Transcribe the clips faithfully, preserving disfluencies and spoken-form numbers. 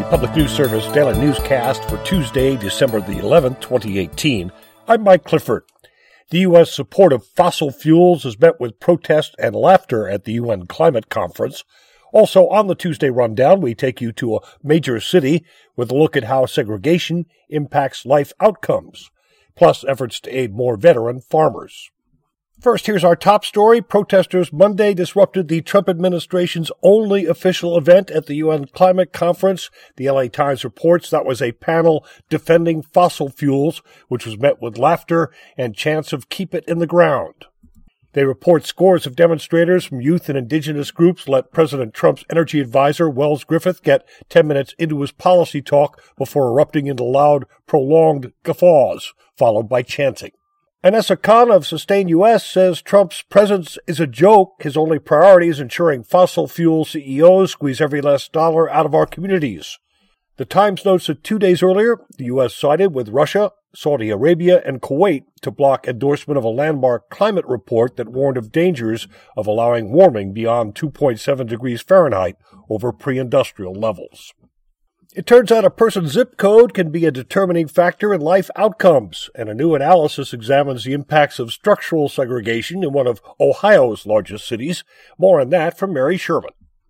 Public News Service Daily Newscast for Tuesday, December the eleventh, twenty eighteen. I'm Mike Clifford. The U S support of fossil fuels is met with protest and laughter at the U N Climate Conference. Also on the Tuesday Rundown, we take you to a major city with a look at how segregation impacts life outcomes, plus efforts to aid more veteran farmers. First, here's our top story. Protesters Monday disrupted the Trump administration's only official event at the U N Climate Conference. The L A Times reports that was a panel defending fossil fuels, which was met with laughter and chants of keep it in the ground. They report scores of demonstrators from youth and indigenous groups let President Trump's energy advisor, Wells Griffith, get ten minutes into his policy talk before erupting into loud, prolonged guffaws, followed by chanting. Anessa Khan of Sustain U S says Trump's presence is a joke. His only priority is ensuring fossil fuel C E Os squeeze every last dollar out of our communities. The Times notes that two days earlier, the U S sided with Russia, Saudi Arabia, and Kuwait to block endorsement of a landmark climate report that warned of dangers of allowing warming beyond two point seven degrees Fahrenheit over pre-industrial levels. It turns out a person's zip code can be a determining factor in life outcomes, and a new analysis examines the impacts of structural segregation in one of Ohio's largest cities. More on that from Mary Sherman.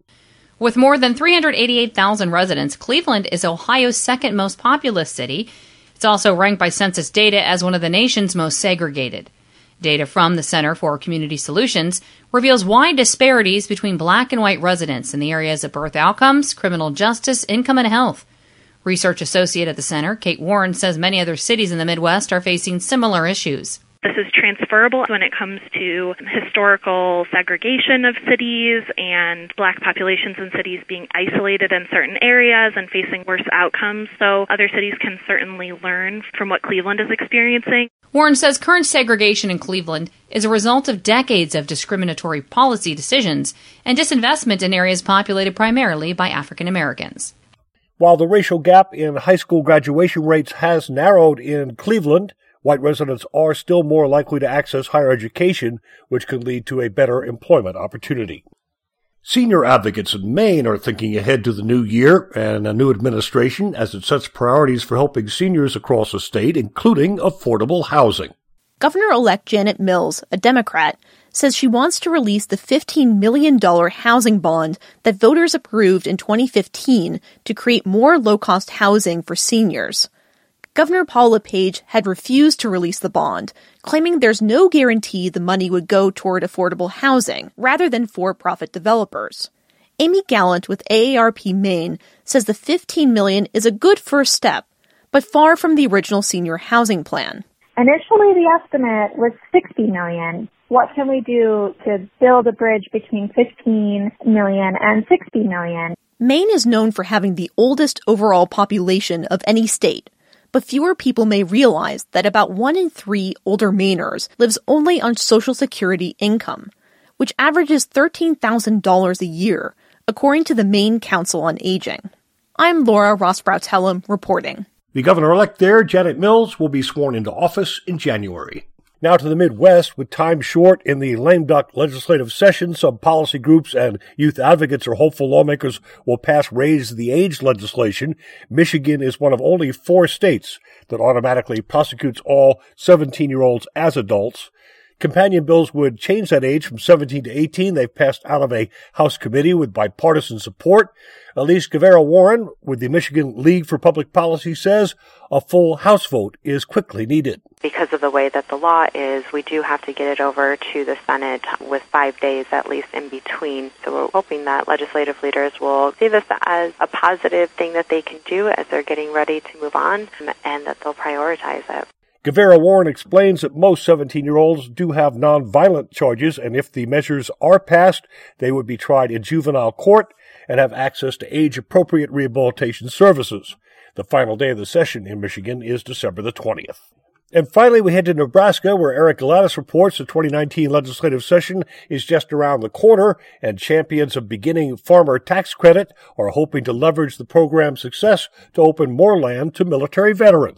With more than three hundred eighty-eight thousand residents, Cleveland is Ohio's second most populous city. It's also ranked by census data as one of the nation's most segregated. Data from the Center for Community Solutions reveals wide disparities between black and white residents in the areas of birth outcomes, criminal justice, income, and health. Research associate at the center, Kate Warren, says many other cities in the Midwest are facing similar issues. This is transferable when it comes to historical segregation of cities and black populations in cities being isolated in certain areas and facing worse outcomes. So other cities can certainly learn from what Cleveland is experiencing. Warren says current segregation in Cleveland is a result of decades of discriminatory policy decisions and disinvestment in areas populated primarily by African Americans. While the racial gap in high school graduation rates has narrowed in Cleveland, white residents are still more likely to access higher education, which could lead to a better employment opportunity. Senior advocates in Maine are thinking ahead to the new year and a new administration as it sets priorities for helping seniors across the state, including affordable housing. Governor-elect Janet Mills, a Democrat, says she wants to release the fifteen million dollars housing bond that voters approved in twenty fifteen to create more low-cost housing for seniors. Governor Paul LePage had refused to release the bond, claiming there's no guarantee the money would go toward affordable housing rather than for-profit developers. Amy Gallant with A A R P Maine says the fifteen million dollars is a good first step, but far from the original senior housing plan. Initially, the estimate was sixty million dollars. What can we do to build a bridge between fifteen million dollars and sixty million dollars? Maine is known for having the oldest overall population of any state, but fewer people may realize that about one in three older Mainers lives only on Social Security income, which averages thirteen thousand dollars a year, according to the Maine Council on Aging. I'm Laura Rossbrow-Telem reporting. The governor-elect there, Janet Mills, will be sworn into office in January. Now to the Midwest. With time short in the lame duck legislative session, some policy groups and youth advocates are hopeful lawmakers will pass raise the age legislation. Michigan is one of only four states that automatically prosecutes all seventeen-year-olds as adults. Companion bills would change that age from seventeen to eighteen. They've passed out of a House committee with bipartisan support. Elise Guevara Warren with the Michigan League for Public Policy says a full House vote is quickly needed. Because of the way that the law is, we do have to get it over to the Senate with five days at least in between. So we're hoping that legislative leaders will see this as a positive thing that they can do as they're getting ready to move on, and that they'll prioritize it. Guevara Warren explains that most seventeen-year-olds do have nonviolent charges, and if the measures are passed, they would be tried in juvenile court and have access to age-appropriate rehabilitation services. The final day of the session in Michigan is December the twentieth. And finally, we head to Nebraska, where Eric Gladys reports the twenty nineteen legislative session is just around the corner, and champions of beginning farmer tax credit are hoping to leverage the program's success to open more land to military veterans.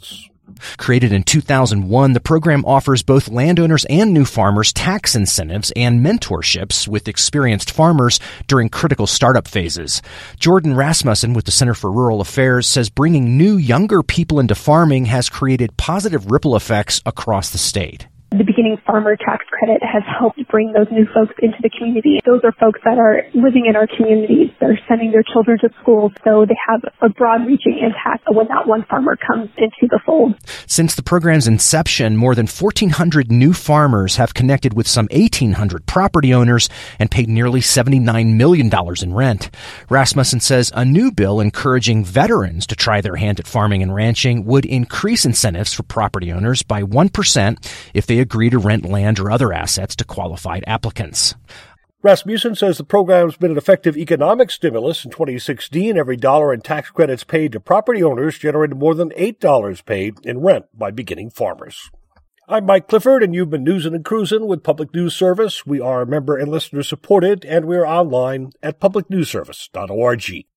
Created in two thousand one, the program offers both landowners and new farmers tax incentives and mentorships with experienced farmers during critical startup phases. Jordan Rasmussen with the Center for Rural Affairs says bringing new, younger people into farming has created positive ripple effects across the state. The beginning farmer tax credit has helped bring those new folks into the community. Those are folks that are living in our communities. They're sending their children to school, so they have a broad-reaching impact when that one farmer comes into the fold. Since the program's inception, more than fourteen hundred new farmers have connected with some eighteen hundred property owners and paid nearly seventy-nine million dollars in rent. Rasmussen says a new bill encouraging veterans to try their hand at farming and ranching would increase incentives for property owners by one percent if they agree to rent land or other assets to qualified applicants. Rasmussen says the program's been an effective economic stimulus. In twenty sixteen, every dollar in tax credits paid to property owners generated more than eight dollars paid in rent by beginning farmers. I'm Mike Clifford, and you've been newsin' and cruisin' with Public News Service. We are member and listener supported, and we're online at public news service dot org.